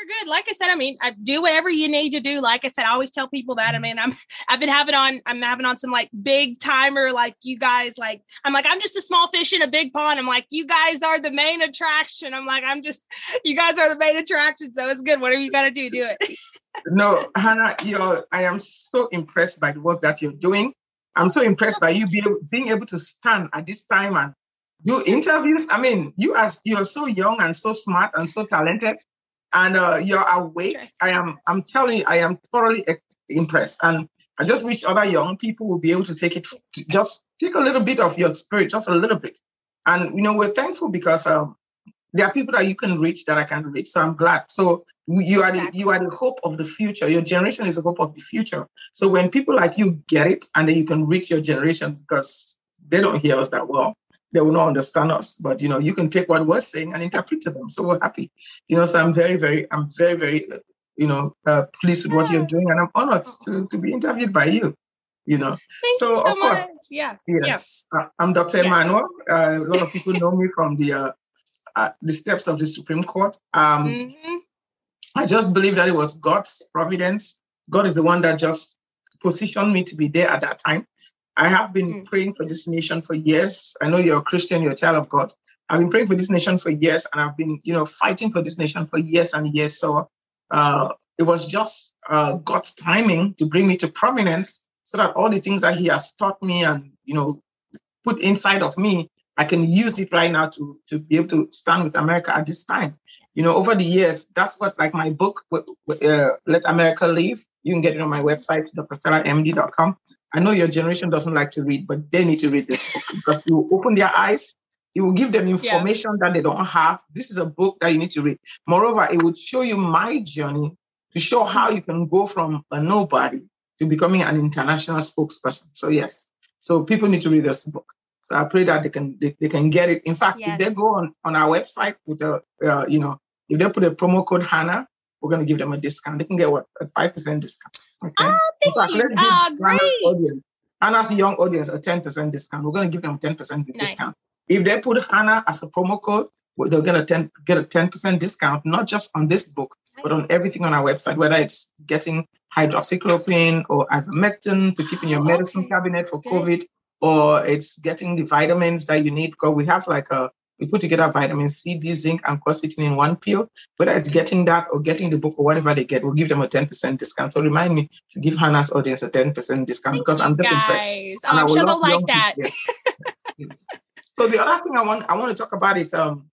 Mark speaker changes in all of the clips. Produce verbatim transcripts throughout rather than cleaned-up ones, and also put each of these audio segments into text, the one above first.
Speaker 1: you're good. Like I said, I mean, I do whatever you need to do. Like I said, I always tell people that. I mean, I'm, I've been having on, I'm having on some like big timer, like you guys, like, I'm like, I'm just a small fish in a big pond. I'm like, you guys are the main attraction. I'm like, I'm just, you guys are the main attraction. So it's good. Whatever you got to do, do it.
Speaker 2: No, Hannah, you know, I am so impressed by the work that you're doing. I'm so impressed by you being, being able to stand at this time and do interviews. I mean, you are you're so young and so smart and so talented, and uh, you're awake. Okay. I am. I'm telling you, I am thoroughly impressed, and I just wish other young people will be able to take it. To just take a little bit of your spirit, just a little bit, and you know, we're thankful because um, there are people that you can reach that I can reach. So I'm glad. So you are the you are the hope of the future. Your generation is the hope of the future. So when people like you get it, and then you can reach your generation, because they don't hear us that well. They will not understand us, but you know, you can take what we're saying and interpret to them. So we're happy, you know. So I'm very, very, I'm very, very, you know, uh, pleased with what you're doing, and I'm honored to, to be interviewed by you. You know,
Speaker 1: thank
Speaker 2: so,
Speaker 1: you so
Speaker 2: of course,
Speaker 1: much. Yeah,
Speaker 2: yes, yeah. Uh, I'm Doctor Yes. Emmanuel. Uh, a lot of people know me from the uh, uh, the steps of the Supreme Court. Um, mm-hmm. I just believe that it was God's providence. God is the one that just positioned me to be there at that time. I have been mm. praying for this nation for years. I know you're a Christian, you're a child of God. I've been praying for this nation for years, and I've been, you know, fighting for this nation for years and years. So uh, it was just uh, God's timing to bring me to prominence, so that all the things that He has taught me and, you know, put inside of me, I can use it right now to, to be able to stand with America at this time. You know, over the years, that's what, like my book, uh, Let America Live, you can get it on my website, d r stella m d dot com. I know your generation doesn't like to read, but they need to read this book, because it will open their eyes. It will give them information yeah. that they don't have. This is a book that you need to read. Moreover, it would show you my journey to show how you can go from a nobody to becoming an international spokesperson. So yes, so people need to read this book. So I pray that they can they, they can get it. In fact, yes. if they go on, on our website with a uh, you know, if they put a promo code Hannah, we're going to give them a discount. They can get what, a five percent discount. Okay.
Speaker 1: Oh, thank fact, you. Ah, oh, great.
Speaker 2: Audience, Hannah's young audience a ten percent discount. We're going to give them a ten percent nice. discount. If they put Hannah as a promo code, they're going to ten, get a ten percent discount, not just on this book, nice. but on everything on our website, whether it's getting hydroxychloroquine or ivermectin to keep in your oh, medicine okay. cabinet for okay. COVID, or it's getting the vitamins that you need, because we have like a, we put together vitamin C, D, zinc, and quercetin in one pill. Whether it's getting that or getting the book or whatever they get, we'll give them a ten percent discount. So remind me to give Hannah's audience a ten percent discount, because I'm just
Speaker 1: guys.
Speaker 2: impressed.
Speaker 1: Oh, I'm sure they'll like that.
Speaker 2: Yes. Yes. So the other thing I want I want to talk about is, um,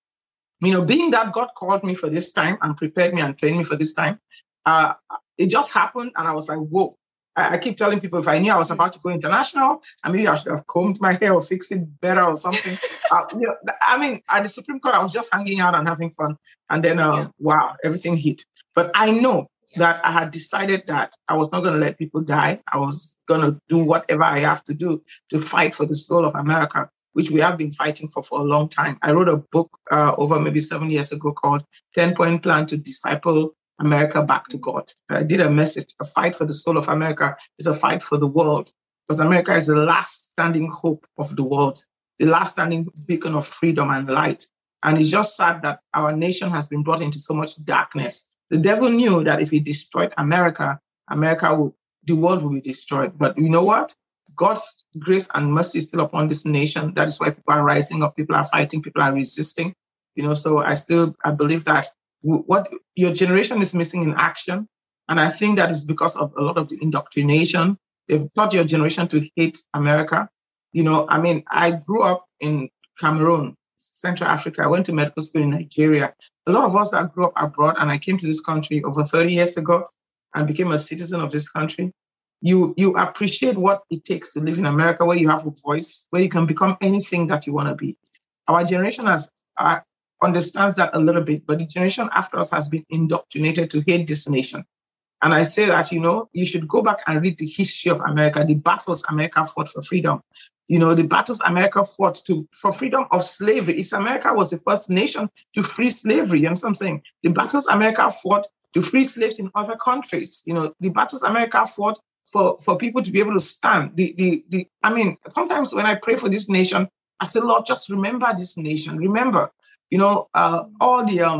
Speaker 2: you know, being that God called me for this time and prepared me and trained me for this time, uh, it just happened, and I was like, whoa. I keep telling people, if I knew I was about to go international, I maybe I should have combed my hair or fixed it better or something. uh, you know, I mean, at the Supreme Court, I was just hanging out and having fun. And then, uh, yeah. wow, everything hit. But I know yeah. that I had decided that I was not going to let people die. I was going to do whatever I have to do to fight for the soul of America, which we have been fighting for for a long time. I wrote a book uh, over maybe seven years ago called ten-Point Plan to Disciple America Back to God. I did a message, a fight for the soul of America is a fight for the world, because America is the last standing hope of the world, the last standing beacon of freedom and light. And it's just sad that our nation has been brought into so much darkness. The devil knew that if he destroyed America, America will, the world will be destroyed. But you know what? God's grace and mercy is still upon this nation. That is why people are rising up, people are fighting, people are resisting. You know, so I still, I believe that what your generation is missing in action. And I think that is because of a lot of the indoctrination. They've taught your generation to hate America. You know, I mean, I grew up in Cameroon, Central Africa. I went to medical school in Nigeria. A lot of us that grew up abroad, and I came to this country over thirty years ago and became a citizen of this country. You, you appreciate what it takes to live in America, where you have a voice, where you can become anything that you want to be. Our generation has uh, understands that a little bit, but the generation after us has been indoctrinated to hate this nation. And I say that, you know, you should go back and read the history of America, the battles America fought for freedom. You know, the battles America fought to for freedom of slavery. It's America was the first nation to free slavery. You know what I'm saying? The battles America fought to free slaves in other countries. You know, the battles America fought for, for people to be able to stand. The, the, the, I mean, sometimes when I pray for this nation, I say, Lord, just remember this nation. Remember, you know, uh, all the um,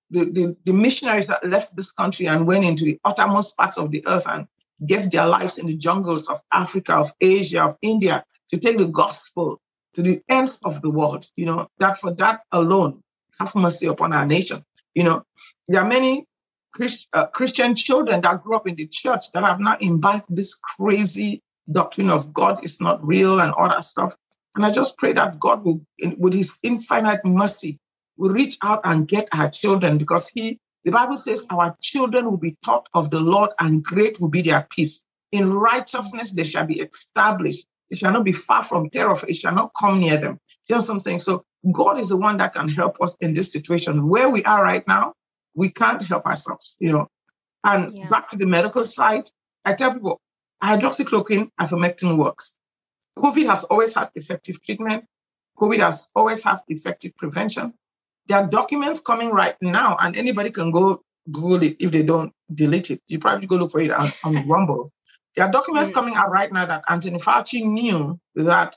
Speaker 2: the, the, the missionaries that left this country and went into the uttermost parts of the earth and gave their lives in the jungles of Africa, of Asia, of India, to take the gospel to the ends of the world, you know, that for that alone, have mercy upon our nation. You know, there are many Christ, uh, Christian children that grew up in the church that have now imbibed this crazy doctrine of God is not real and all that stuff. And I just pray that God will, with his infinite mercy, will reach out and get our children, because he, the Bible says our children will be taught of the Lord and great will be their peace. In righteousness, they shall be established. It shall not be far from terror. It shall not come near them. You know what I'm saying? So God is the one that can help us in this situation. Where we are right now, we can't help ourselves, you know. And yeah. back to the medical side, I tell people, hydroxychloroquine, ivermectin works. COVID has always had effective treatment. COVID has always had effective prevention. There are documents coming right now, and anybody can go Google it if they don't delete it. You probably go look for it on, on Rumble. There are documents mm. coming out right now that Anthony Fauci knew that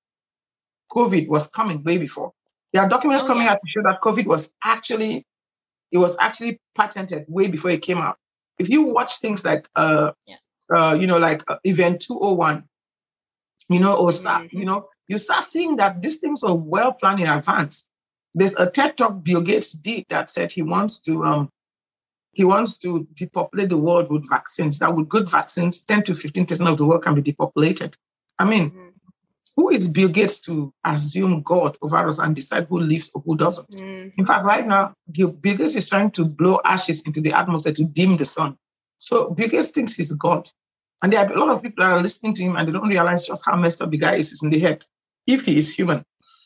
Speaker 2: COVID was coming way before. There are documents oh, coming yeah. out to show that COVID was actually, it was actually patented way before it came out. If you watch things like, uh, yeah. uh, you know, like uh, Event two oh one, you know, or mm-hmm. you know, you start seeing that these things are well planned in advance. There's a TED Talk Bill Gates did that said he wants to, um, he wants to depopulate the world with vaccines. That with good vaccines, ten to fifteen percent of the world can be depopulated. I mean, mm-hmm. who is Bill Gates to assume God over us and decide who lives or who doesn't? Mm-hmm. In fact, right now, Bill Gates is trying to blow ashes into the atmosphere to dim the sun. So Bill Gates thinks he's God. And there are a lot of people that are listening to him and they don't realize just how messed up the guy is in the head, if he is human.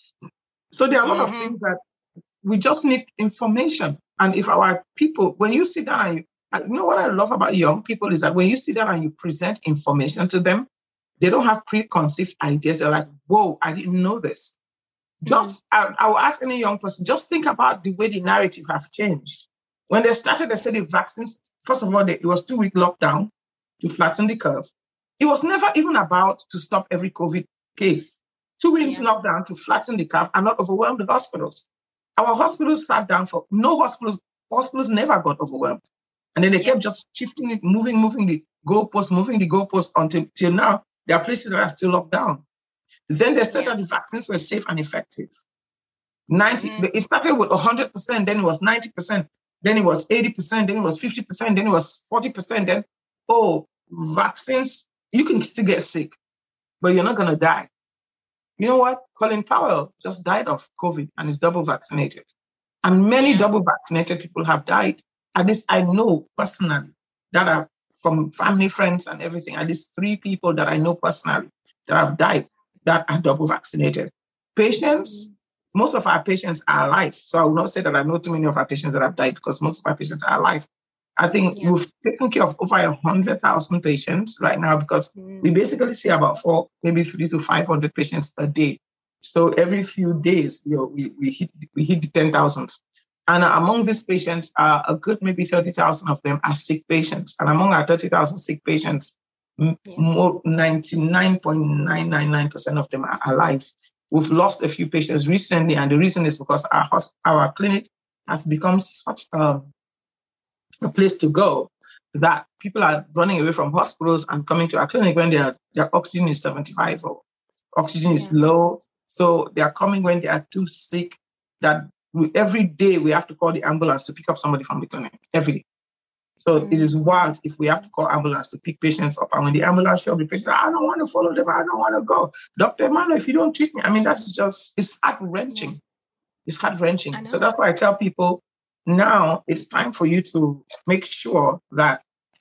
Speaker 2: So there are a lot mm-hmm. of things that we just need information. And if our people, when you sit down and you, you know what I love about young people is that when you sit down and you present information to them, they don't have preconceived ideas. They're like, whoa, I didn't know this. Just, mm-hmm. I, I will ask any young person, just think about the way the narrative have changed. When they started, they said the vaccines, first of all, they, it was two-week lockdown to flatten the curve. It was never even about to stop every COVID case. Two weeks yeah. lockdown to flatten the curve and not overwhelm the hospitals. Our hospitals sat down for, no hospitals, hospitals never got overwhelmed. And then they yeah. kept just shifting it, moving, moving the goalposts, moving the goalposts until till now. There are places that are still locked down. Then they said yeah. that the vaccines were safe and effective. ninety mm-hmm. It started with one hundred percent, then it was ninety percent, then it was eighty percent, then it was fifty percent, then it was forty percent. Then, oh, vaccines, you can still get sick, but you're not going to die. You know what? Colin Powell just died of COVID and is double vaccinated. And many yeah. double vaccinated people have died. At least I know personally that are from family, friends, and everything. At least three people that I know personally that have died that are double vaccinated. Patients, most of our patients are alive. So I will not say that I know too many of our patients that have died because most of our patients are alive. I think yeah. we've taken care of over one hundred thousand patients right now because mm. we basically see about four, maybe three to five hundred patients a day. So every few days, you know, we, we hit we hit the ten thousand. And among these patients, uh, a good maybe thirty thousand of them are sick patients. And among our thirty thousand sick patients, yeah. more ninety-nine point nine nine nine percent of them are alive. We've lost a few patients recently, and the reason is because our our clinic has become such a a place to go that people are running away from hospitals and coming to our clinic when their their oxygen is seventy-five or oxygen yeah. is low. So they are coming when they are too sick that we, every day we have to call the ambulance to pick up somebody from the clinic every day. So mm-hmm. it is wild if we have to call ambulance to pick patients up. And when the ambulance shows up, the patient, I don't want to follow them. I don't want to go. Doctor Emmanuel, if you don't treat me, I mean, that's just, it's heart-wrenching. Yeah. It's heart-wrenching. So that's why I tell people, now it's time for you to make sure that,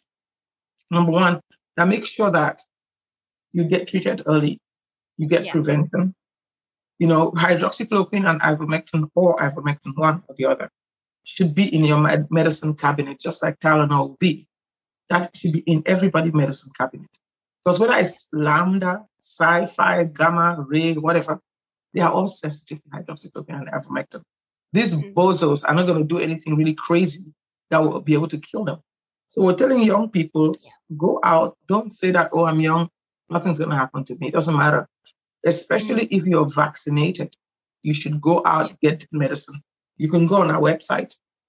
Speaker 2: number one, now make sure that you get treated early, you get yeah. prevention. You know, hydroxychloroquine and ivermectin or ivermectin, one or the other, should be in your med- medicine cabinet, just like Tylenol will be. That should be in everybody's medicine cabinet. Because whether it's lambda, sci-fi, gamma, ray, whatever, they are all sensitive to hydroxychloroquine and ivermectin. These mm-hmm. bozos are not going to do anything really crazy that will be able to kill them. So we're telling young people, yeah. go out. Don't say that, oh, I'm young. Nothing's going to happen to me. It doesn't matter. Especially mm-hmm. if you're vaccinated, you should go out, yeah. get medicine. You can go on our website.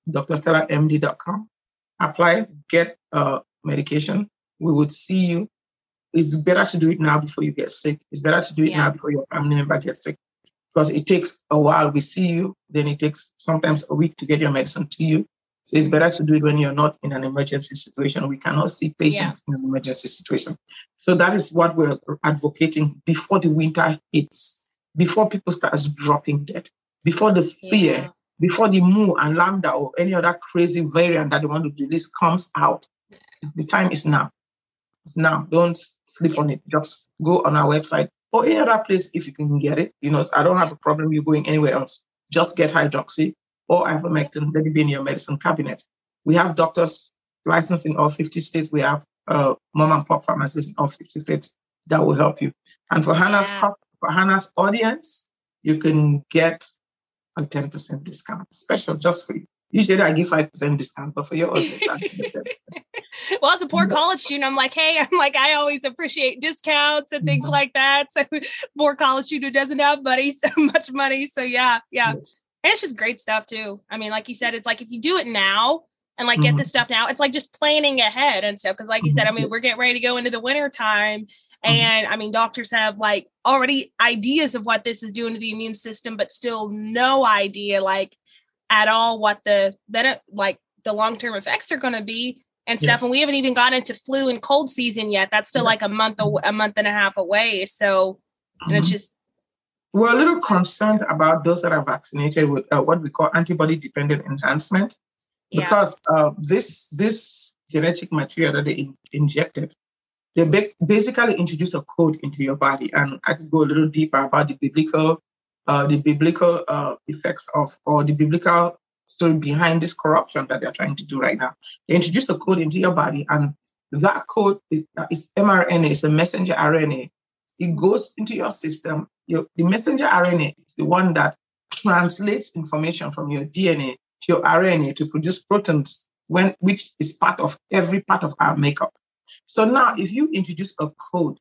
Speaker 2: d r stella m d dot com. Apply, get uh, medication. We would see you. It's better to do it now before you get sick. It's better to do it yeah. now before your family member gets sick. Because it takes a while. We see you, then it takes sometimes a week to get your medicine to you. So it's better to do it when you're not in an emergency situation. We cannot see patients yeah. in an emergency situation. So that is what we're advocating before the winter hits, before people start dropping dead, before the fear, yeah. before the Mu and Lambda or any other crazy variant that they want to release comes out. The time is now. It's now. Don't sleep yeah. on it. Just go on our website or any other place if you can get it. You know, I don't have a problem you going anywhere else. Just get hydroxy or ivermectin. Let it be in your medicine cabinet. We have doctors licensed in all fifty states. We have uh, mom and pop pharmacists in all fifty states that will help you. And for Hannah's
Speaker 1: yeah.
Speaker 2: for Hannah's audience, you can get a ten percent discount, special just for you. Usually I give five percent discount, but for your audience, I give ten percent.
Speaker 1: Well, as a poor college student, I'm like, hey, I'm like, I always appreciate discounts and things mm-hmm. like that. So poor college student doesn't have money, so much money. So yeah, yeah. Yes. And it's just great stuff too. I mean, like you said, it's like if you do it now and like mm-hmm. get the stuff now, it's like just planning ahead and stuff. Cause like you mm-hmm. said, I mean, we're getting ready to go into the winter time. Mm-hmm. And I mean, doctors have like already ideas of what this is doing to the immune system, but still no idea like at all what the, that like the long-term effects are going to be. And stuff, yes. and we haven't even got into flu and cold season yet. That's still yeah. like a month, aw- a month and a half away. So, and mm-hmm. it's just
Speaker 2: we're a little concerned about those that are vaccinated with uh, what we call antibody-dependent enhancement, yeah. because uh, this this genetic material that they in- injected, they ba- basically introduce a code into your body. And I could go a little deeper about the biblical, uh, the biblical uh, effects of or the biblical. story behind this corruption that they're trying to do right now. They introduce a code into your body, and that code is, uh, is mRNA, it's a messenger R N A. It goes into your system. Your, the messenger R N A is the one that translates information from your D N A to your R N A to produce proteins, when which is part of every part of our makeup. So now, if you introduce a code,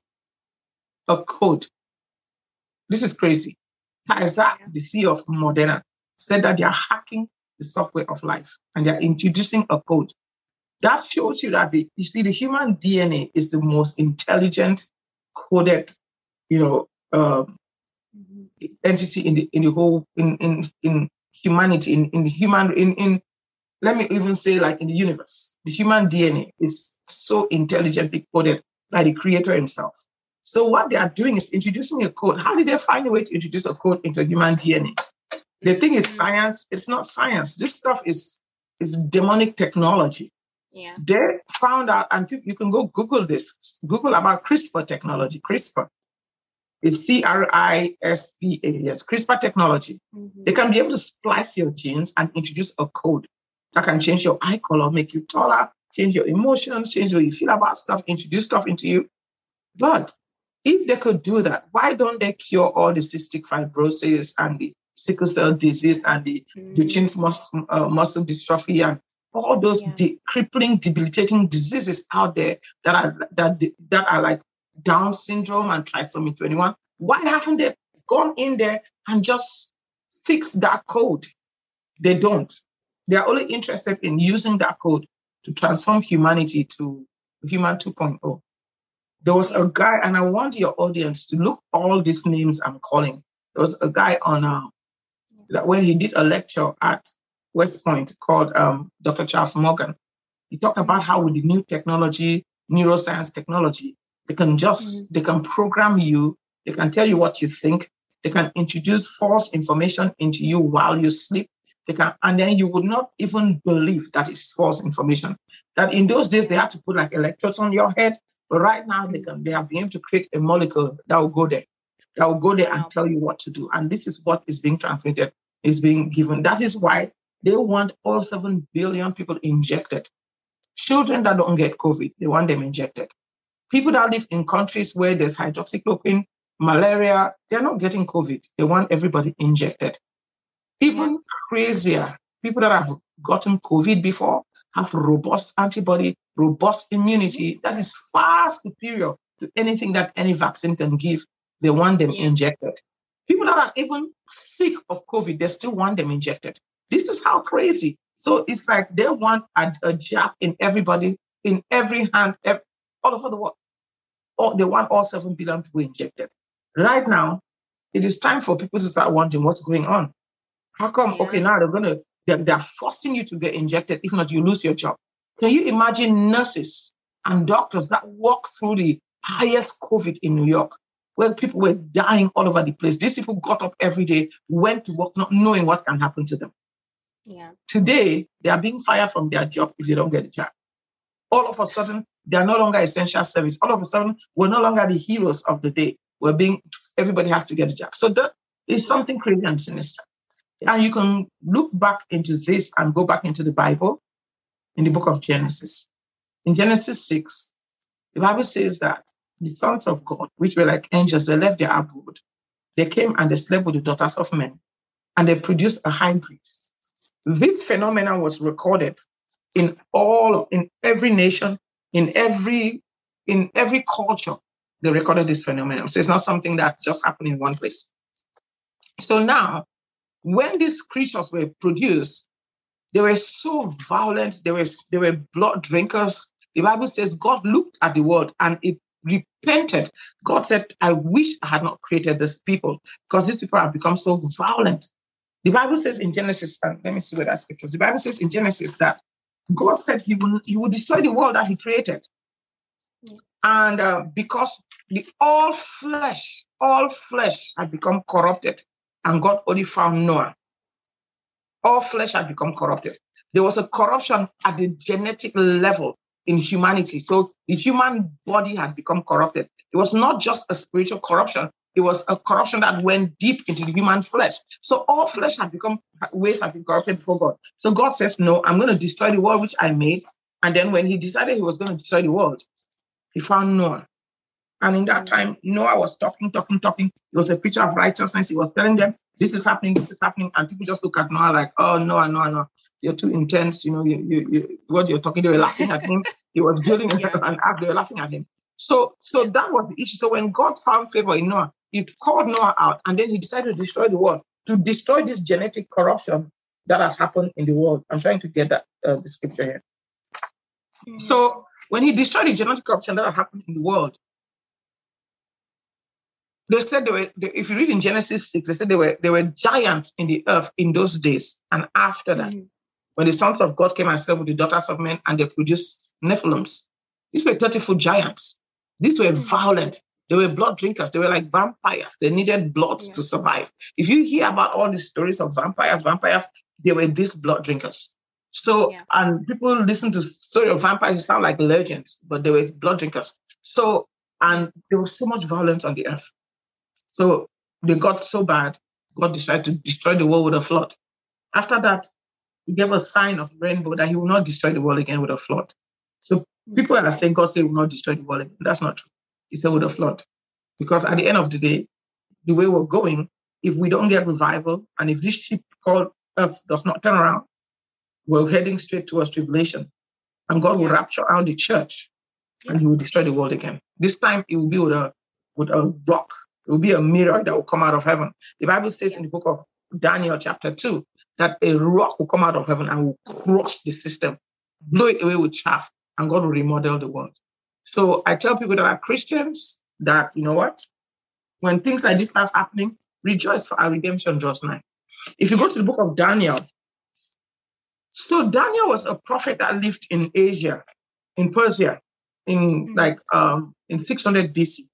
Speaker 2: a code, this is crazy. Pfizer, the C E O of Moderna, said that they are hacking the software of life, and they're introducing a code that shows you that the, you see the human D N A is the most intelligent coded, you know, uh, mm-hmm. entity in the in the whole in in in humanity in in the human in in let me even say like in the universe. The human D N A is so intelligently coded by the Creator Himself. So what they are doing is introducing a code. How did they find a way to introduce a code into human D N A? The thing is science. It's not science. This stuff is, is demonic technology.
Speaker 1: Yeah.
Speaker 2: They found out, and you, you can go Google this. Google about CRISPR technology. CRISPR. It's C R I S P R. Yes, CRISPR technology. Mm-hmm. They can be able to splice your genes and introduce a code that can change your eye color, make you taller, change your emotions, change the way you feel about stuff, introduce stuff into you. But if they could do that, why don't they cure all the cystic fibrosis and the sickle cell disease and the mm. Duchenne's muscle, uh, muscle dystrophy and all those yeah. de- crippling, debilitating diseases out there that are that that are like Down syndrome and trisomy twenty-one. Why haven't they gone in there and just fixed that code? They don't. They are only interested in using that code to transform humanity to human two point oh. There was a guy, and I want your audience to look all these names I'm calling. There was a guy on uh, that when he did a lecture at West Point called um, Doctor Charles Morgan. He talked about how with the new technology, neuroscience technology, they can just, mm-hmm. they can program you, they can tell you what you think, they can introduce false information into you while you sleep, they can, and then you would not even believe that it's false information. That in those days, they had to put like electrodes on your head, but right now they can, they have been able to create a molecule that will go there. That will go there and tell you what to do. And this is what is being transmitted, is being given. That is why they want all seven billion people injected. Children that don't get COVID, they want them injected. People that live in countries where there's hydroxychloroquine, malaria, they're not getting COVID. They want everybody injected. Even yeah. crazier, people that have gotten COVID before have robust antibody, robust immunity that is far superior to anything that any vaccine can give. They want them yeah. injected. People that are even sick of COVID, they still want them injected. This is how crazy So it's like they want a, a jab in everybody, in every hand, every, all over the world. All, they want all seven billion people injected. Right now, it is time for people to start wondering what's going on. How come,
Speaker 1: Yeah.
Speaker 2: okay, now they're going to, they're, they're forcing you to get injected. If not, you lose your job. Can you imagine nurses and doctors that walk through the highest COVID in New York, where people were dying all over the place? These people got up every day, went to work, not knowing what can happen to them.
Speaker 1: Yeah.
Speaker 2: Today, they are being fired from their job if they don't get a job. All of a sudden, they are no longer essential service. All of a sudden, we're no longer the heroes of the day. We're being, everybody has to get a job. So that is something crazy and sinister. And you can look back into this and go back into the Bible in the book of Genesis. In Genesis six, the Bible says that the sons of God, which were like angels, they left their abode. They came and they slept with the daughters of men, and they produced a hybrid. This phenomenon was recorded in all, in every nation, in every, in every culture. They recorded this phenomenon. So it's not something that just happened in one place. So now, when these creatures were produced, they were so violent. They were, they were blood drinkers. The Bible says God looked at the world and it repented. God said, I wish I had not created these people, because these people have become so violent. The Bible says in Genesis, and let me see where that scripture is. The Bible says in Genesis that God said he will, he will destroy the world that he created. Yeah. And uh, because the, all flesh, all flesh had become corrupted, and God only found Noah. All flesh had become corrupted. There was a corruption at the genetic level in humanity. So the human body had become corrupted. It was not just a spiritual corruption. It was a corruption that went deep into the human flesh. So all flesh had become, ways have been corrupted before God. So God says, no, I'm going to destroy the world which I made. And then when he decided he was going to destroy the world, he found Noah. And in that time, Noah was talking, talking, talking. He was a preacher of righteousness. He was telling them, this is happening, this is happening. And people just look at Noah like, oh, Noah, Noah, Noah. You're too intense. You know, you, you, you, what you're talking, they were laughing at him. He was building yeah. an ark, they were laughing at him. So, so that was the issue. So when God found favor in Noah, he called Noah out, and then he decided to destroy the world, to destroy this genetic corruption that had happened in the world. I'm trying to get that uh, the scripture here. Mm-hmm. So when he destroyed the genetic corruption that had happened in the world, they said they were, they, if you read in Genesis six, they said they were, they were giants in the earth in those days. And after that, mm-hmm. when the sons of God came and slept with the daughters of men, and they produced Nephilims, these were thirty-foot giants. These were violent. They were blood drinkers. They were like vampires. They needed blood yeah. to survive. If you hear about all the stories of vampires, vampires, they were these blood drinkers. So, yeah. and people listen to story of vampires, it sound like legends, but they were blood drinkers. So, and there was so much violence on the earth. So they got so bad, God decided to destroy the world with a flood. After that, he gave a sign of rainbow that he will not destroy the world again with a flood. So people are saying God said he will not destroy the world again. That's not true. He said with a flood. Because at the end of the day, the way we're going, if we don't get revival, and if this ship called earth does not turn around, we're heading straight towards tribulation. And God will rapture out the church, and he will destroy the world again. This time it will be with a, with a rock. It will be a mirror that will come out of heaven. The Bible says in the book of Daniel chapter two, that a rock will come out of heaven and will crush the system, blow it away with chaff, and God will remodel the world. So I tell people that are Christians that, you know what, when things like this start happening, rejoice, for our redemption draws nigh. If you go to the book of Daniel, so Daniel was a prophet that lived in Asia, in Persia, in mm-hmm. like um, in six hundred B C.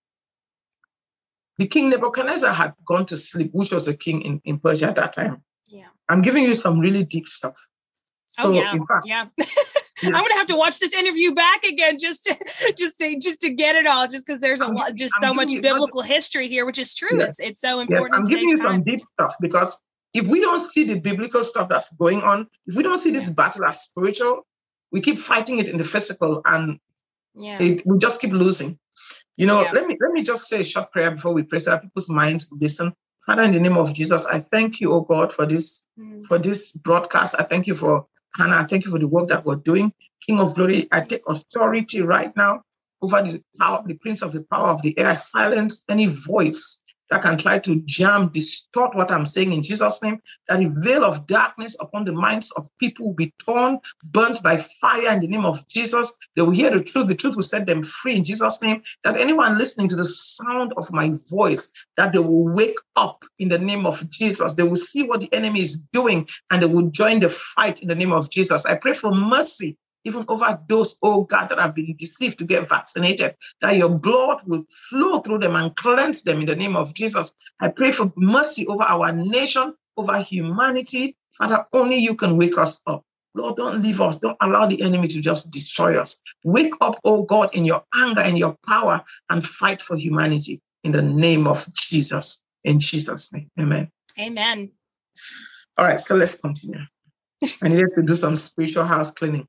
Speaker 2: The king Nebuchadnezzar had gone to sleep, which was a king in, in Persia at that time.
Speaker 1: Yeah,
Speaker 2: I'm giving you some really deep stuff. So
Speaker 1: oh, yeah,
Speaker 2: in fact,
Speaker 1: yeah. Yes. I'm gonna have to watch this interview back again just to just to just to get it all, just because there's a I'm, lot, just I'm so much biblical much, history here, which is true. Yes. It's it's so important.
Speaker 2: Yes. I'm giving you
Speaker 1: time.
Speaker 2: some deep stuff, because if we don't see the biblical stuff that's going on, if we don't see this battle as spiritual, we keep fighting it in the physical, and yeah. it, we just keep losing. You know, yeah. let me let me just say a short prayer before we pray, so that people's minds listen. Father, in the name of Jesus, I thank you, oh God, for this mm. for this broadcast. I thank you for Hannah. I thank you for the work that we're doing. King of glory, I take authority right now over the power, the prince of the power of the air. I silence any voice, that can try to jam, distort what I'm saying in Jesus' name, that the veil of darkness upon the minds of people will be torn, burnt by fire in the name of Jesus. They will hear the truth. The truth will set them free in Jesus' name. That anyone listening to the sound of my voice, that they will wake up in the name of Jesus. They will see what the enemy is doing and they will join the fight in the name of Jesus. I pray for mercy even over those, oh God, that have been deceived to get vaccinated, that your blood will flow through them and cleanse them in the name of Jesus. I pray for mercy over our nation, over humanity. Father, only you can wake us up. Lord, don't leave us. Don't allow the enemy to just destroy us. Wake up, oh God, in your anger and your power and fight for humanity in the name of Jesus. In Jesus' name, amen.
Speaker 1: Amen.
Speaker 2: All right, so let's continue. I needed to do some spiritual house cleaning.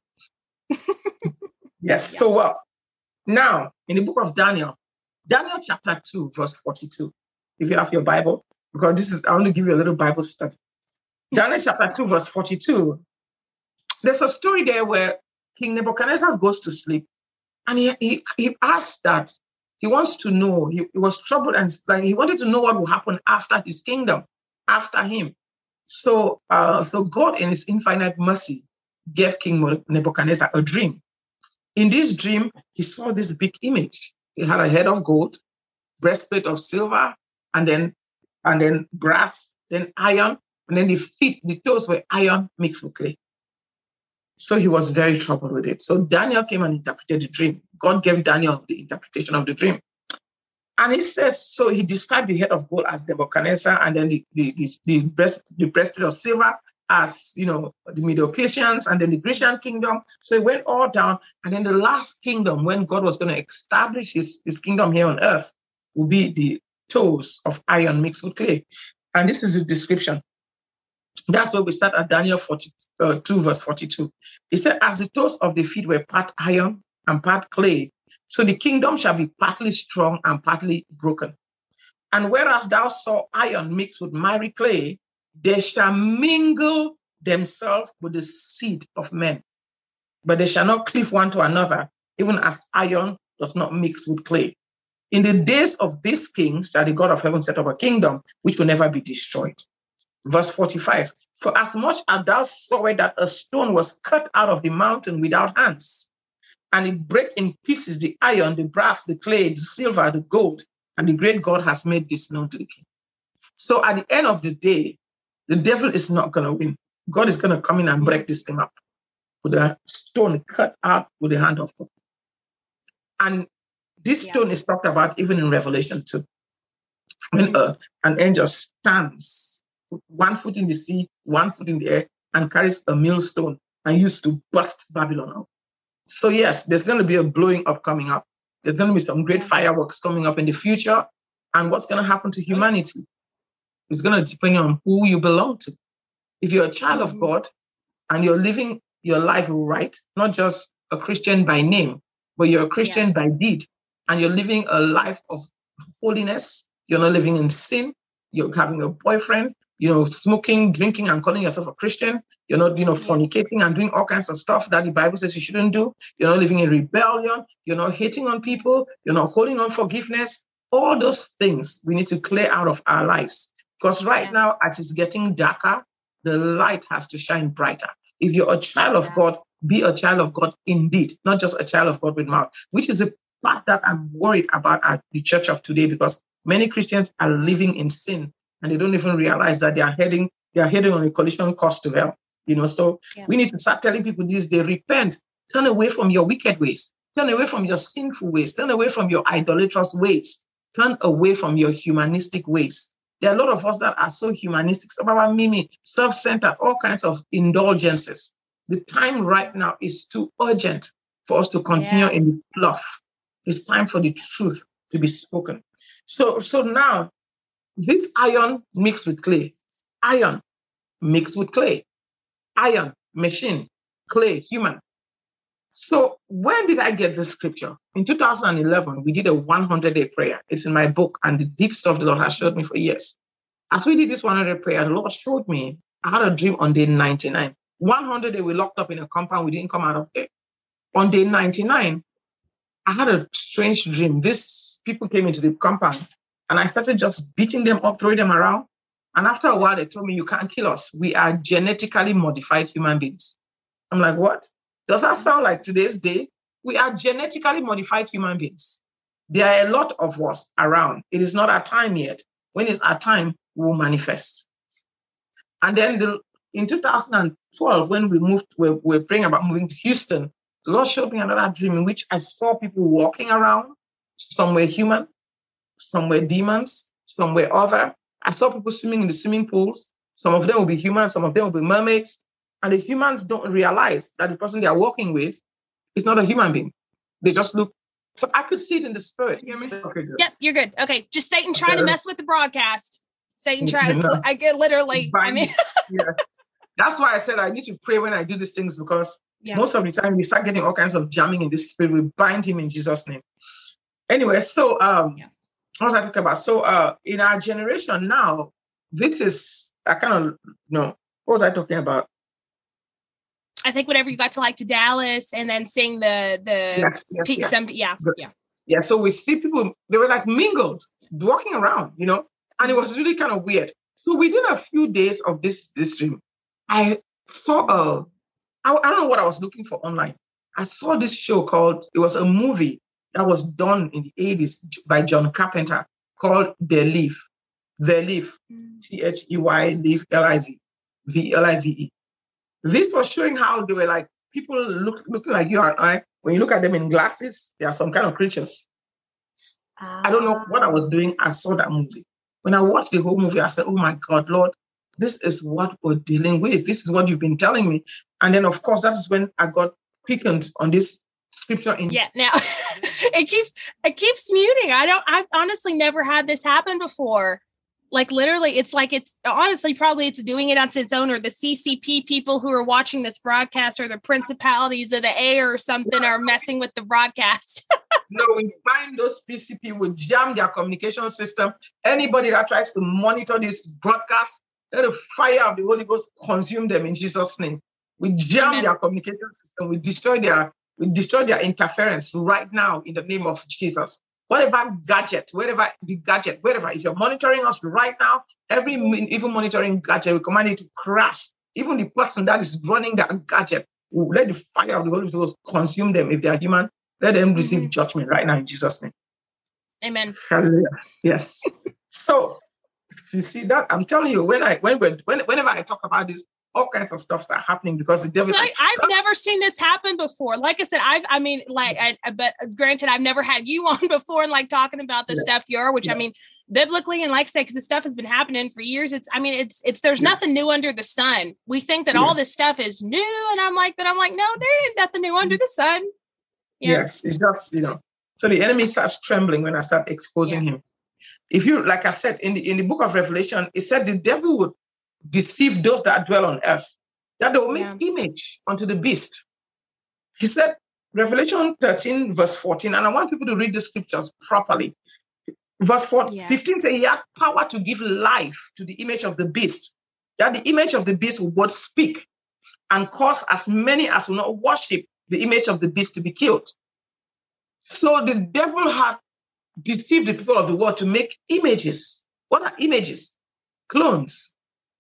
Speaker 2: Yes, yeah. So well, now in the book of Daniel, Daniel chapter two, verse forty-two. If you have your Bible, because this is, I want to give you a little Bible study. Daniel chapter two, verse forty-two. There's a story there where King Nebuchadnezzar goes to sleep and he, he, he asks that he wants to know, he, he was troubled and like he wanted to know what will happen after his kingdom, after him. So, uh, so God in his infinite mercy gave King Nebuchadnezzar a dream. In this dream, he saw this big image. It had a head of gold, breastplate of silver, and then, and then brass, then iron, and then the feet, the toes were iron mixed with clay. So he was very troubled with it. So Daniel came and interpreted the dream. God gave Daniel the interpretation of the dream. And he says, so he described the head of gold as Nebuchadnezzar, and then the, the, the, the, breast, the breastplate of silver as, you know, the Medo-Persians, and then the Grecian kingdom. So it went all down. And then the last kingdom, when God was going to establish his, his kingdom here on earth, will be the toes of iron mixed with clay. And this is the description. That's where we start at Daniel forty-two, verse forty-two. He said, as the toes of the feet were part iron and part clay, so the kingdom shall be partly strong and partly broken. And whereas thou saw iron mixed with miry clay, they shall mingle themselves with the seed of men, but they shall not cleave one to another, even as iron does not mix with clay. In the days of these kings shall the God of heaven set up a kingdom which will never be destroyed. Verse forty-five, for as much as thou sawest that a stone was cut out of the mountain without hands, and it brake in pieces the iron, the brass, the clay, the silver, the gold, and the great God has made this known to the king. So at the end of the day, the devil is not going to win. God is going to come in and break this thing up with a stone cut out with the hand of God. And this yeah. stone is talked about even in Revelation two. When uh, an angel stands, one foot in the sea, one foot in the air, and carries a millstone and used to bust Babylon out. So yes, there's going to be a blowing up coming up. There's going to be some great fireworks coming up in the future. And what's going to happen to humanity? It's going to depend on who you belong to. If you're a child of God and you're living your life right, not just a Christian by name, but you're a Christian yeah. by deed, and you're living a life of holiness, you're not living in sin, you're having a boyfriend, you know, smoking, drinking, and calling yourself a Christian, you're not, you know, fornicating and doing all kinds of stuff that the Bible says you shouldn't do, you're not living in rebellion, you're not hating on people, you're not holding on forgiveness, all those things we need to clear out of our lives. Because right yeah. now, as it's getting darker, the light has to shine brighter. If you're a child of yeah. God, be a child of God indeed, not just a child of God with mouth, which is a part that I'm worried about at the church of today, because many Christians are living in sin and they don't even realize that they are heading, they are heading on a collision course to hell. You know, so yeah. we need to start telling people this, they repent, turn away from your wicked ways, turn away from your sinful ways, turn away from your idolatrous ways, turn away from your humanistic ways. There are a lot of us that are so humanistic, some of our mimi, self-centered, all kinds of indulgences. The time right now is too urgent for us to continue yeah. in the fluff. It's time for the truth to be spoken. So, so now, this iron mixed with clay, iron mixed with clay, iron, machine, clay, human. So when did I get this scripture? In two thousand eleven, we did a one hundred day prayer. It's in my book, and the deep stuff the Lord has showed me for years. As we did this one hundred day prayer, the Lord showed me, I had a dream on day ninety-nine. one hundred day, we locked up in a compound, we didn't come out of there. On day ninety-nine, I had a strange dream. This people came into the compound, And I started just beating them up, throwing them around. And after a while, they told me, you can't kill us. We are genetically modified human beings. I'm like, what? Does that sound like today's day? We are genetically modified human beings. There are a lot of us around. It is not our time yet. When it's our time, we will manifest. And then the, in two thousand twelve, when we moved, we were praying about moving to Houston, the Lord showed me another dream in which I saw people walking around. Some were human, some were demons, some were other. I saw people swimming in the swimming pools. Some of them will be human, some of them will be mermaids. And the humans don't realize that the person they are walking with is not a human being. They just look. So I could see it in the spirit. You hear me? Okay, good.
Speaker 1: Yep, you're good. Okay, just Satan trying
Speaker 2: Okay.
Speaker 1: to mess with the broadcast. Satan trying
Speaker 2: No.
Speaker 1: to, I get literally, I
Speaker 2: Bind
Speaker 1: mean,
Speaker 2: it. Yeah. That's why I said I need to pray when I do these things, because
Speaker 1: yeah.
Speaker 2: most of the time we start getting all kinds of jamming in the spirit. We bind him in Jesus' name. Anyway, so um,
Speaker 1: Yeah.
Speaker 2: what was I talking about? So uh, in our generation now, this is, I kind of, no, what was I talking about?
Speaker 1: I think whenever you got to like to Dallas and then seeing the, the,
Speaker 2: Yes, yes,
Speaker 1: pe-
Speaker 2: yes.
Speaker 1: some, yeah,
Speaker 2: Good.
Speaker 1: yeah.
Speaker 2: Yeah, so we see people, they were like mingled, walking around, you know, and it was really kind of weird. So within a few days of this, this stream, I saw a, I, I don't know what I was looking for online. I saw this show called, it was a movie that was done in the eighties by John Carpenter called The Leaf. The Leaf, T H E Y, Leaf, L I V, V L I V E. This was showing how they were like, people look, looking like you and I. When you look at them in glasses, they are some kind of creatures.
Speaker 1: Uh,
Speaker 2: I don't know what I was doing. I saw that movie. When I watched the whole movie, I said, oh my God, Lord, this is what we're dealing with. This is what you've been telling me. And then, of course, that is when I got quickened on this scripture. In-
Speaker 1: yeah, now it keeps, it keeps muting. I don't, I've honestly never had this happen before. Like literally, it's like it's honestly probably it's doing it on its own, or the C C P people who are watching this broadcast, or the principalities of the air or something are messing with the broadcast.
Speaker 2: No, we find those P C P will jam their communication system. Anybody that tries to monitor this broadcast, let the fire of the Holy Ghost consume them in Jesus' name. We jam
Speaker 1: Amen.
Speaker 2: their communication system. We destroy their, we destroy their interference right now in the name of Jesus. Whatever gadget, whatever the gadget, whatever, if you're monitoring us right now, every even monitoring gadget, we command it to crash. Even the person that is running that gadget, will let the fire of the Holy Ghost consume them. If they are human, let them receive
Speaker 1: Mm-hmm.
Speaker 2: judgment right now in Jesus' name.
Speaker 1: Amen.
Speaker 2: Hallelujah. Yes. So you see that? I'm telling you, when I when, when whenever I talk about this, all kinds of stuff start happening because the devil.
Speaker 1: So I, I've never seen this happen before. Like I said, I've, I mean, like, I, I but granted, I've never had you on before and like talking about the
Speaker 2: Yes.
Speaker 1: stuff you are, which
Speaker 2: Yeah.
Speaker 1: I mean, biblically, and like I said, because this stuff has been happening for years. It's, I mean, it's, it's, there's
Speaker 2: Yeah.
Speaker 1: nothing new under the sun. We think that
Speaker 2: Yeah.
Speaker 1: all this stuff is new. And I'm like, but I'm like, no, there ain't nothing new under the sun. Yeah.
Speaker 2: Yes, it's just, you know. So the enemy starts trembling when I start exposing him. If you, like I said, in the in the book of Revelation, it said the devil would deceive those that dwell on earth, that they will make
Speaker 1: Yeah.
Speaker 2: image unto the beast. He said, Revelation thirteen, verse fourteen, and I want people to read the scriptures properly. Verse four,
Speaker 1: Yeah.
Speaker 2: fifteen says he had power to give life to the image of the beast, that the image of the beast would both speak and cause as many as will not worship the image of the beast to be killed. So the devil had deceived the people of the world to make images. What are images? Clones.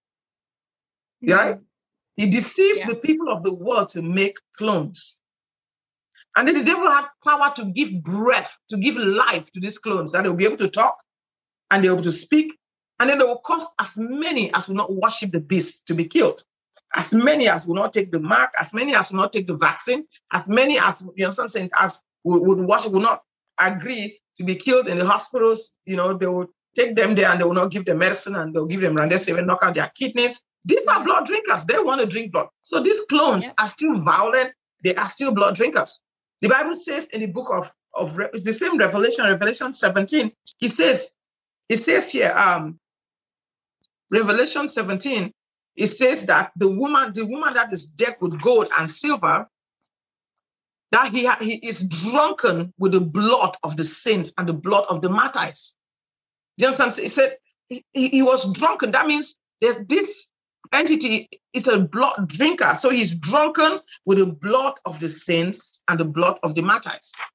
Speaker 1: Mhm.
Speaker 2: Right? He deceived
Speaker 1: Yeah.
Speaker 2: the people of the world to make clones. And then the devil had power to give breath, to give life to these clones, that they'll be able to talk and they'll be able to speak. And then they will cause as many as will not worship the beast to be killed. As many as will not take the mark, as many as will not take the vaccine, as many as, you know, something as would, would worship, will not agree to be killed in the hospitals. You know, they will take them there and they will not give them medicine and they'll give them remdesivir, knock out their kidneys. These are blood drinkers. They want to drink blood. So these clones
Speaker 1: Yep.
Speaker 2: are still violent. They are still blood drinkers. The Bible says in the book of, of it's the same Revelation, Revelation seventeen, he says, it says here, um, Revelation seventeen, it says that the woman, the woman that is decked with gold and silver, that he, ha- he is drunken with the blood of the saints and the blood of the martyrs. Do you understand? He said he, he was drunken. That means that this entity is a blood drinker. So he's drunken with the blood of the saints and the blood of the martyrs.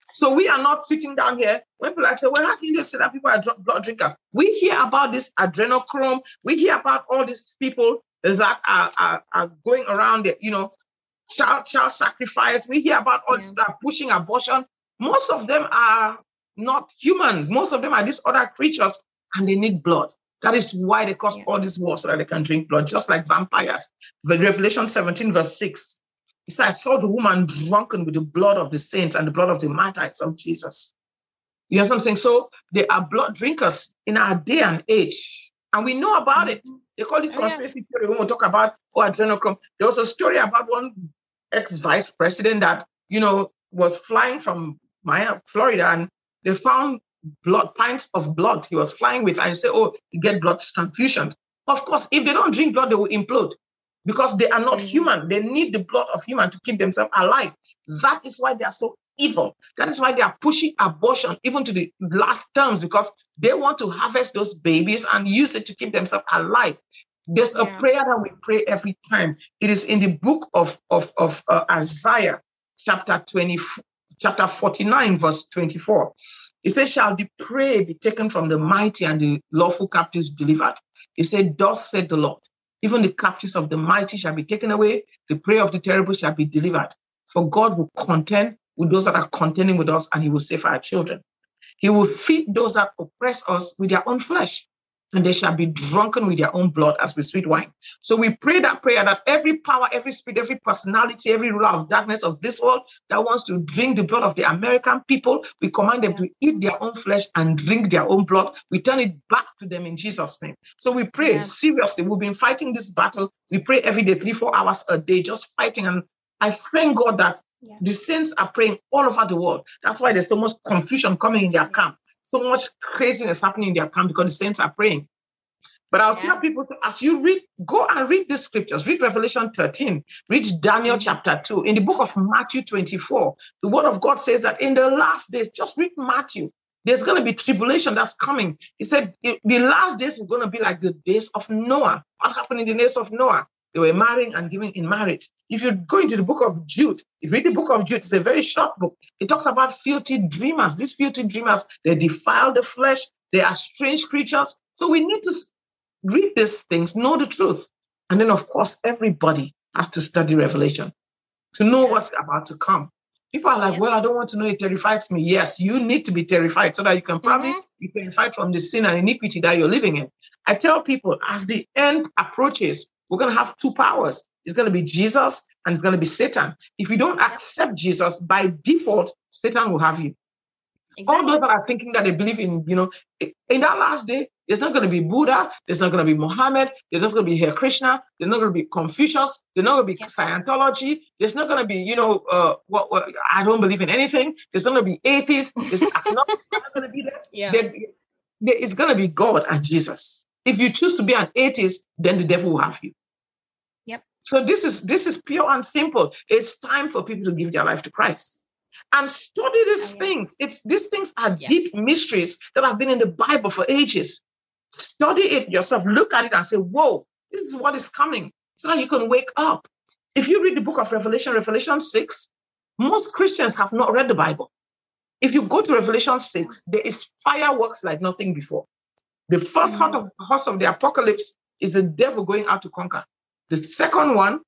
Speaker 2: So we are not sitting down here. When people say, well, how can you say that people are blood drinkers? We hear about this adrenochrome. We hear about all these people that are, are, are going around, the, you know, child, child sacrifice. We hear about all yeah. this that are pushing abortion. Most of them are not human. Most of them are these other creatures, and they need blood. That is why they cause yeah. all this war, so that they can drink blood, just like vampires. The Revelation seventeen, verse six. He said, I saw the woman drunken with the blood of the saints and the blood of the martyrs of Jesus. You know what I'm saying? So they are blood drinkers in our day and age. And we know about mm-hmm. it. They call it conspiracy oh, yeah. theory when we talk about oh, adrenochrome. There was a story about one ex-vice president that, you know, was flying from Miami, Florida, and they found blood, pints of blood he was flying with, and he said, oh, you get blood transfusion. Of course, if they don't drink blood, they will implode because they are not mm-hmm. human. They need the blood of human to keep themselves alive. That is why they are so evil. That is why they are pushing abortion even to the last terms, because they want to harvest those babies and use it to keep themselves alive. There's yeah. a prayer that we pray every time. It is in the book of, of, of uh, Isaiah, chapter twenty, chapter forty-nine, verse twenty-four. It says, shall the prey be taken from the mighty and the lawful captives delivered? It said, thus said the Lord, even the captives of the mighty shall be taken away, the prey of the terrible shall be delivered. For God will contend with those that are contending with us, and he will save our children. He will feed those that oppress us with their own flesh, and they shall be drunken with their own blood as with sweet wine. So we pray that prayer that every power, every spirit, every personality, every ruler of darkness of this world that wants to drink the blood of the American people, we command them yeah. to eat their own flesh and drink their own blood. We turn it back to them in Jesus' name. So we pray yeah. seriously. We've been fighting this battle. We pray every day, three, four hours a day, just fighting. And I thank God that yeah. the saints are praying all over the world. That's why there's so much confusion coming in their camp. So much craziness happening in their camp because the saints are praying. But I'll yeah. tell people, to, as you read, go and read the scriptures. Read Revelation thirteen. Read Daniel mm-hmm. chapter two. In the book of Matthew twenty-four, the word of God says that in the last days, just read Matthew, there's going to be tribulation that's coming. He said the last days are going to be like the days of Noah. What happened in the days of Noah? They were marrying and giving in marriage. If you go into the book of Jude, if you read the book of Jude, it's a very short book. It talks about filthy dreamers. These filthy dreamers, they defile the flesh. They are strange creatures. So we need to read these things, know the truth. And then, of course, everybody has to study Revelation to know what's about to come. People are like, yeah. well, I don't want to know. It terrifies me. Yes, you need to be terrified so that you can probably mm-hmm. be terrified from the sin and iniquity that you're living in. I tell people, as the end approaches, we're going to have two powers. It's going to be Jesus and it's going to be Satan. If you don't accept Jesus, by default, Satan will have you. Exactly. All those that are thinking that they believe in, you know, in that last day, there's not going to be Buddha, there's not going to be Muhammad, there's not going to be Hare Krishna, there's not going to be Confucius, there's not going to be yeah. Scientology, there's not going to be, you know, uh, what, what I don't believe in anything, there's not going to be atheists, there's not, not going to be that. Yeah. There, there, it's going to be God and Jesus. If you choose to be an atheist, then the devil will have you.
Speaker 1: Yep.
Speaker 2: So this is this is pure and simple. It's time for people to give their life to Christ and study these oh, yeah. things. It's these things are yeah. deep mysteries that have been in the Bible for ages. Study it yourself. Look at it and say, "Whoa, this is what is coming," so that you can wake up. If you read the book of Revelation, Revelation six, most Christians have not read the Bible. If you go to Revelation six, there is fireworks like nothing before. The first mm-hmm. horse, of, horse of the apocalypse is the devil going out to conquer. The second one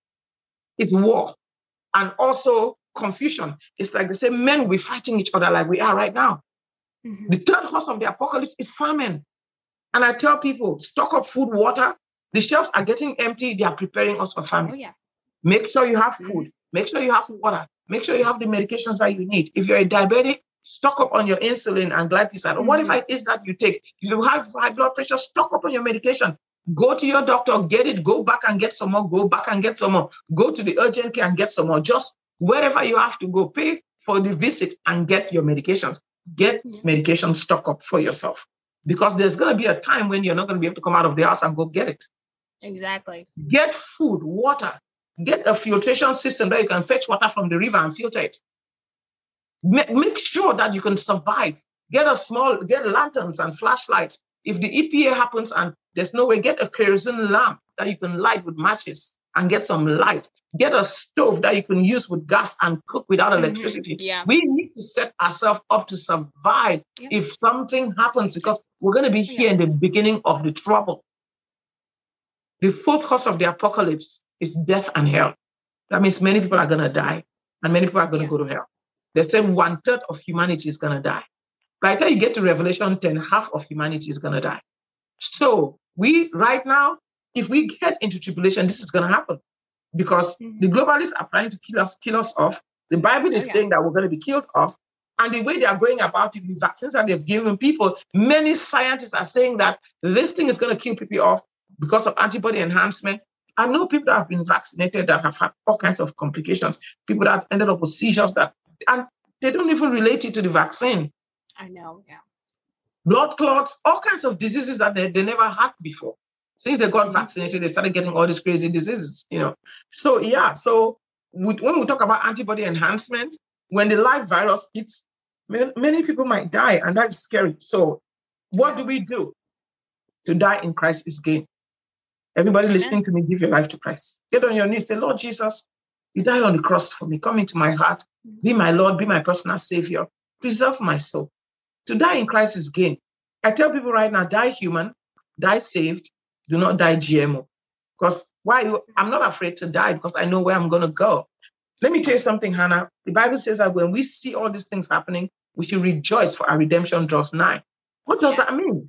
Speaker 2: is war and also confusion. It's like they say men will be fighting each other like we are right now. Mm-hmm. The third horse of the apocalypse is famine. And I tell people, stock up food, water. The shelves are getting empty. They are preparing us for famine. Oh, yeah. Make sure you have food. Make sure you have water. Make sure you have the medications that you need. If you're a diabetic, stock up on your insulin and glyphosate. Mm-hmm. What if it is that you take? If you have high blood pressure, stock up on your medication. Go to your doctor, get it, go back and get some more, go back and get some more. Go to the urgent care and get some more. Just wherever you have to go, pay for the visit and get your medications. Get yeah. medication stock up for yourself. Because there's going to be a time when you're not going to be able to come out of the house and go get it.
Speaker 1: Exactly.
Speaker 2: Get food, water. Get a filtration system that you can fetch water from the river and filter it. Make sure that you can survive. Get a small, get lanterns and flashlights. If the E P A happens and there's no way, get a kerosene lamp that you can light with matches. and get some light. Get a stove that you can use with gas and cook without electricity.
Speaker 1: Mm-hmm. Yeah.
Speaker 2: We need to set ourselves up to survive yeah. if something happens, because we're going to be here yeah. in the beginning of the trouble. The fourth cause of the apocalypse is death and hell. That means many people are going to die and many people are going to yeah. go to hell. They say one third of humanity is going to die. By the time you get to Revelation ten, half of humanity is going to die. So we, right now, if we get into tribulation, this is going to happen. Because mm-hmm. the globalists are trying to kill us, kill us off. The Bible is oh, yeah. saying that we're going to be killed off. And the way they are going about it, the vaccines that they've given people, many scientists are saying that this thing is going to kill people off because of antibody enhancement. I know people that have been vaccinated that have had all kinds of complications. People that ended up with seizures that, and they don't even relate it to the vaccine.
Speaker 1: I know, yeah.
Speaker 2: Blood clots, all kinds of diseases that they, they never had before. Since they got vaccinated, they started getting all these crazy diseases, you know. So, yeah, so we, when we talk about antibody enhancement, when the live virus hits, many, many people might die, and that's scary. So what do we do? To die in Christ is gain. Everybody Amen. Listening to me, give your life to Christ. Get on your knees, say, Lord Jesus, you died on the cross for me. Come into my heart. Be my Lord, be my personal Savior. Preserve my soul. To die in Christ is gain. I tell people right now, die human, die saved. Do not die G M O. Because why? I'm not afraid to die because I know where I'm going to go. Let me tell you something, Hannah. The Bible says that when we see all these things happening, we should rejoice for our redemption draws nigh. What does that mean?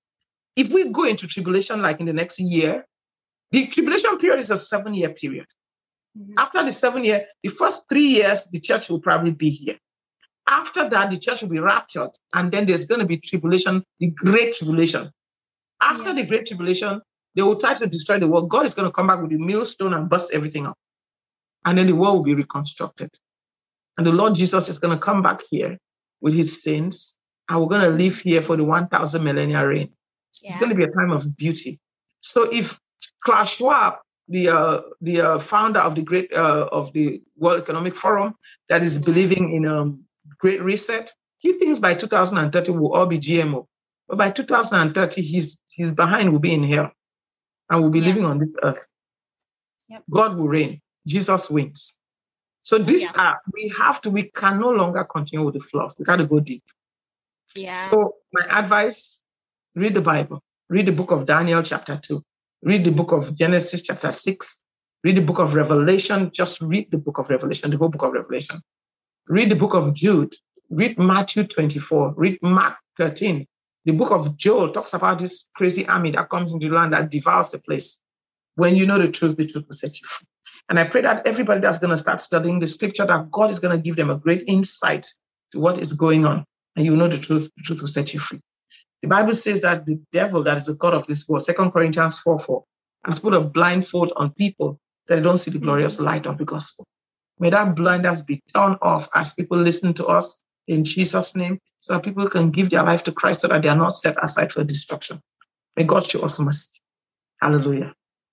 Speaker 2: If we go into tribulation like in the next year, the tribulation period is a seven-year period. Mm-hmm. After the seven year, the first three years, the church will probably be here. After that, the church will be raptured. And then there's going to be tribulation, the great tribulation. After yeah. the great tribulation, they will try to destroy the world. God is going to come back with a millstone and bust everything up. And then the world will be reconstructed. And the Lord Jesus is going to come back here with his saints. And we're going to live here for the one thousand millennial reign. Yeah. It's going to be a time of beauty. So if Klaus Schwab, the uh, the uh, founder of the great uh, of the World Economic Forum, that is believing in a um, great reset, he thinks by two thousand thirty we'll all be G M O. But by two thousand thirty, his, his behind will be in hell. And we'll be yeah. living on this earth. Yep. God will reign. Jesus wins. So this yeah. are, we have to, we can no longer continue with the fluff. We got to go deep.
Speaker 1: Yeah.
Speaker 2: So my advice, read the Bible. Read the book of Daniel chapter two. Read the book of Genesis chapter six. Read the book of Revelation. Just read the book of Revelation, the whole book of Revelation. Read the book of Jude. Read Matthew twenty-four. Read Mark thirteen. The book of Joel talks about this crazy army that comes into the land that devours the place. When you know the truth, the truth will set you free. And I pray that everybody that's going to start studying the scripture, that God is going to give them a great insight to what is going on. And you know the truth, the truth will set you free. The Bible says that the devil, that is the God of this world, Second Corinthians four four, has put a blindfold on people that they don't see the glorious light of the gospel. May that blindness be torn off as people listen to us in Jesus' name, so that people can give their life to Christ so that they are not set aside for destruction. May God show us mercy. Hallelujah.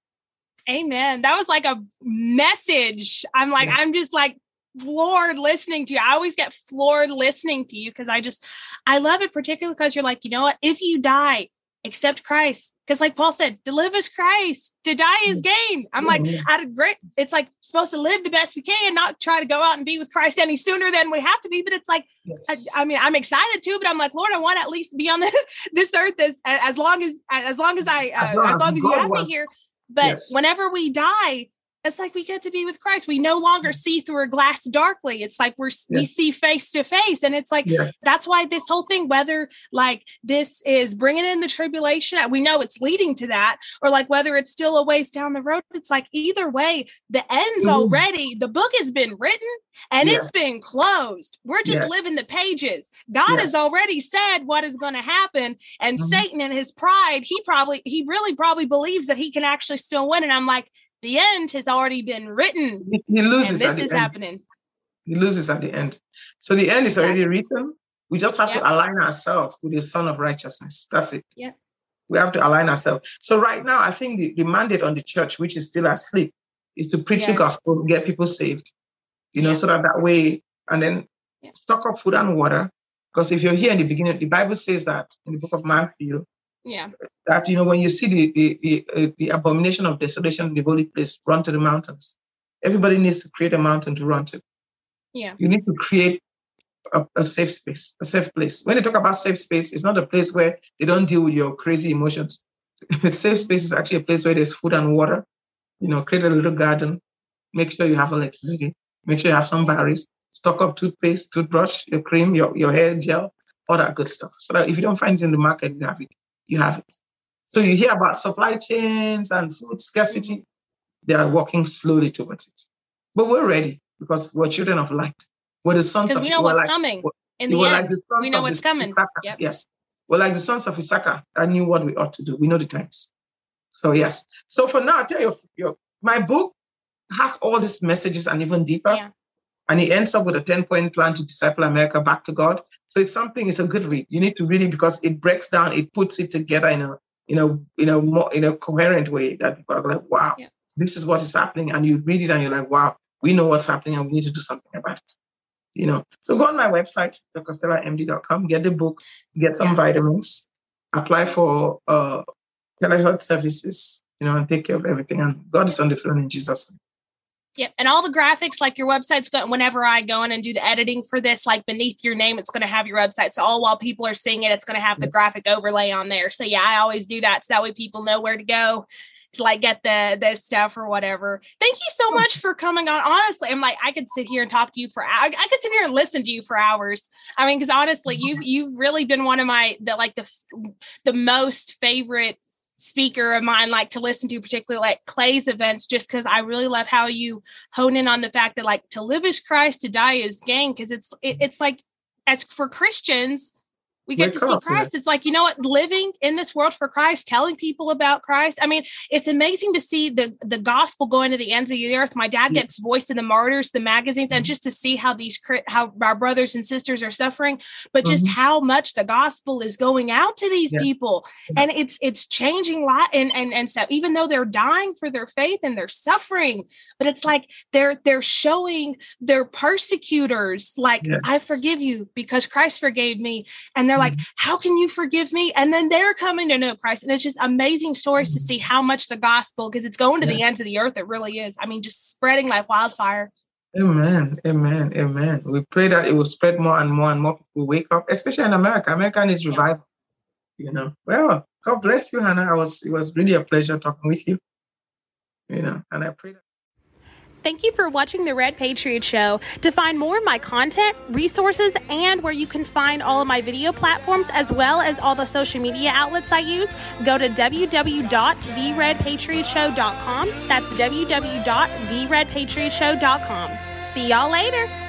Speaker 1: Amen. That was like a message. I'm like, yeah. I'm just like floored listening to you. I always get floored listening to you because I just, I love it, particularly because you're like, you know what? If you die, accept Christ. Because like Paul said, to live is Christ, to die is gain. I'm like, out of great, it's like supposed to live the best we can, not try to go out and be with Christ any sooner than we have to be. But it's like, yes. I, I mean, I'm excited too, but I'm like, Lord, I want to at least be on this, this earth as, as long as, as long as I, uh, as long as, long as you have me here. But yes. whenever we die, it's like we get to be with Christ. We no longer see through a glass darkly. It's like we're yes. we see face to face. And it's like, yes. that's why this whole thing, whether like this is bringing in the tribulation, we know it's leading to that, or like whether it's still a ways down the road, it's like either way, the end's mm-hmm. already, the book has been written and yes. it's been closed. We're just yes. living the pages. God yes. has already said what is going to happen. And mm-hmm. Satan in his pride, he probably, he really probably believes that he can actually still win. And I'm like, the end has already been written.
Speaker 2: He, he loses.
Speaker 1: And this is
Speaker 2: end.
Speaker 1: happening.
Speaker 2: He loses at the end. So the end is already written. We just have yep. to align ourselves with the Son of Righteousness. That's it.
Speaker 1: Yeah.
Speaker 2: We have to align ourselves. So right now, I think the, the mandate on the church, which is still asleep, is to preach yes. the gospel, get people saved. You know, yeah. so that that way, and then yeah. stock up food and water. Because if you're here in the beginning, the Bible says that in the book of Matthew,
Speaker 1: Yeah.
Speaker 2: That, you know, when you see the the, the, the abomination of desolation in the holy place, run to the mountains. Everybody needs to create a mountain to run to.
Speaker 1: Yeah.
Speaker 2: You need to create a, a safe space, a safe place. When they talk about safe space, it's not a place where they don't deal with your crazy emotions. A safe space is actually a place where there's food and water. You know, create a little garden. Make sure you have electricity. Make sure you have some batteries. Stock up toothpaste, toothbrush, your cream, your, your hair gel, all that good stuff. So that if you don't find it in the market, you have it. You have it. So you hear about supply chains and food scarcity. They are walking slowly towards it. But we're ready because we're children of light. We're the sons
Speaker 1: Because
Speaker 2: of
Speaker 1: we know what's
Speaker 2: like,
Speaker 1: coming in
Speaker 2: we
Speaker 1: the end.
Speaker 2: Like the
Speaker 1: we know what's coming.
Speaker 2: Yep. Yes. We're like the sons of Issachar. I knew what we ought to do. We know the times. So yes. So for now, I'll tell you, your, my book has all these messages and even deeper.
Speaker 1: Yeah.
Speaker 2: And it ends up with a ten-point plan to disciple America back to God. So it's something, it's a good read. You need to read it because it breaks down, it puts it together in a, you know, in a more in a coherent way that people are like, wow, yeah. This is what is happening. And you read it and you're like, wow, we know what's happening and we need to do something about it. You know, so go on my website, dr stella m d dot com, get the book, get some yeah. vitamins, apply for uh, telehealth services, you know, and take care of everything. And God is on the throne in Jesus' name.
Speaker 1: Yep. And all the graphics, like your website's going, whenever I go in and do the editing for this, like beneath your name, it's going to have your website. So all while people are seeing it, it's going to have the graphic overlay on there. So yeah, I always do that. So that way people know where to go to like get the, the stuff or whatever. Thank you so much for coming on. Honestly, I'm like, I could sit here and talk to you for, I, I could sit here and listen to you for hours. I mean, cause honestly, you've, you've really been one of my, the, like the, the most favorite speaker of mine, like to listen to, particularly like Clay's events, just because I really love how you hone in on the fact that like to live is Christ, to die is gain. Because it's it, it's like, as for Christians, we get We're to see Christ. It's like, you know what, living in this world for Christ, telling people about Christ. I mean, it's amazing to see the, the gospel going to the ends of the earth. My dad gets Voice of the Martyrs, the magazines, and just to see how these, how our brothers and sisters are suffering, but just mm-hmm. how much the gospel is going out to these yeah. people. And it's, it's changing a lot and, and, and stuff, even though they're dying for their faith and they're suffering, but it's like, they're, they're showing their persecutors, like, yes. I forgive you because Christ forgave me. And they're like, how can you forgive me? And then they're coming to know Christ. And it's just amazing stories to see how much the gospel, because it's going to yeah. the ends of the earth. It really is. I mean, just spreading like wildfire.
Speaker 2: Amen. Amen. Amen. We pray that it will spread more and more and more people wake up, especially in America. America needs revival. Yeah. You know, well, God bless you, Hannah. I was, it was really a pleasure talking with you. You know, and I pray that.
Speaker 1: Thank you for watching The Red Patriot Show. To find more of my content, resources, and where you can find all of my video platforms, as well as all the social media outlets I use, go to w w w dot the red patriot show dot com. That's w w w dot the red patriot show dot com. See y'all later.